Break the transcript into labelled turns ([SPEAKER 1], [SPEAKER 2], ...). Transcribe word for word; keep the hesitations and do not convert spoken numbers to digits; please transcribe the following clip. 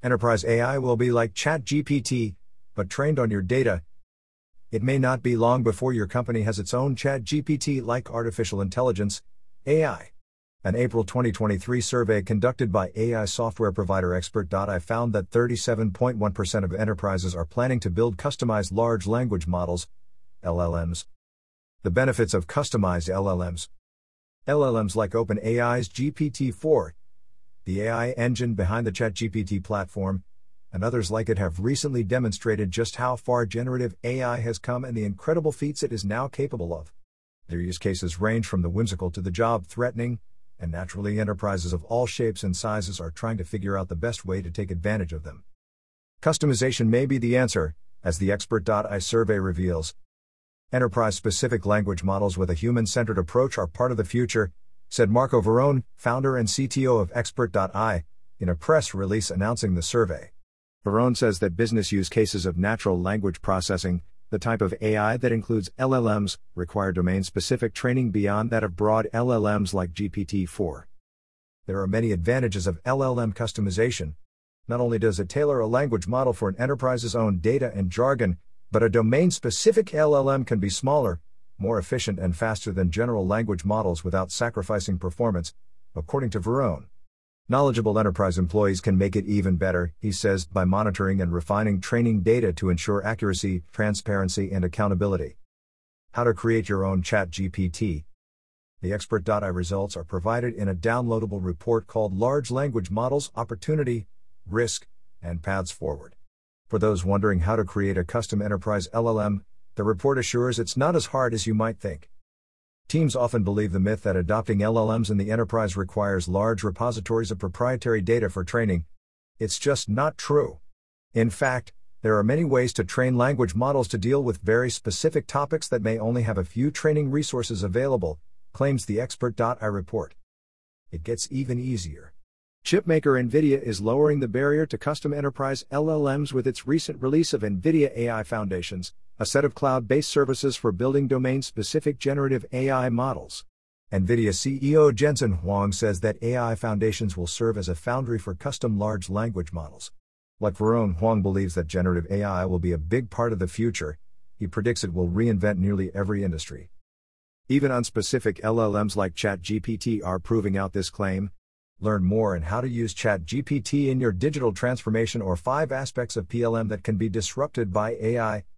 [SPEAKER 1] Enterprise A I will be like ChatGPT, but trained on your data. It may not be long before your company has its own ChatGPT-like artificial intelligence, A I. An April twenty twenty-three survey conducted by A I software provider Expert dot I found that thirty-seven point one percent of enterprises are planning to build customized large language models, L L Ms. The benefits of customized L L Ms. L L Ms like OpenAI's G P T four, the A I engine behind the ChatGPT platform, and others like it have recently demonstrated just how far generative A I has come and the incredible feats it is now capable of. Their use cases range from the whimsical to the job-threatening, and naturally enterprises of all shapes and sizes are trying to figure out the best way to take advantage of them. Customization may be the answer, as the Expert dot I survey reveals. Enterprise-specific language models with a human-centered approach are part of the future, said Marco Varrone, founder and C T O of Expert dot I, in a press release announcing the survey. Varrone says that business use cases of natural language processing, the type of A I that includes L L Ms, require domain-specific training beyond that of broad L L Ms like G P T four. There are many advantages of L L M customization. Not only does it tailor a language model for an enterprise's own data and jargon, but a domain-specific L L M can be smaller, more efficient and faster than general language models without sacrificing performance, according to Varrone. Knowledgeable enterprise employees can make it even better, he says, by monitoring and refining training data to ensure accuracy, transparency, and accountability. How to create your own ChatGPT. The Expert dot I results are provided in a downloadable report called Large Language Models: Opportunity, Risk, and Paths Forward. For those wondering how to create a custom enterprise L L M, the report assures it's not as hard as you might think. Teams often believe the myth that adopting L L Ms in the enterprise requires large repositories of proprietary data for training. It's just not true. In fact, there are many ways to train language models to deal with very specific topics that may only have a few training resources available, claims the Expert dot I report. It gets even easier. Chipmaker NVIDIA is lowering the barrier to custom enterprise L L Ms with its recent release of NVIDIA A I Foundations, a set of cloud-based services for building domain-specific generative A I models. NVIDIA C E O Jensen Huang says that A I Foundations will serve as a foundry for custom large language models. Like Varrone, Huang believes that generative A I will be a big part of the future. He predicts it will reinvent nearly every industry. Even unspecific L L Ms like ChatGPT are proving out this claim. Learn more on how to use ChatGPT in your digital transformation or five aspects of P L M that can be disrupted by A I.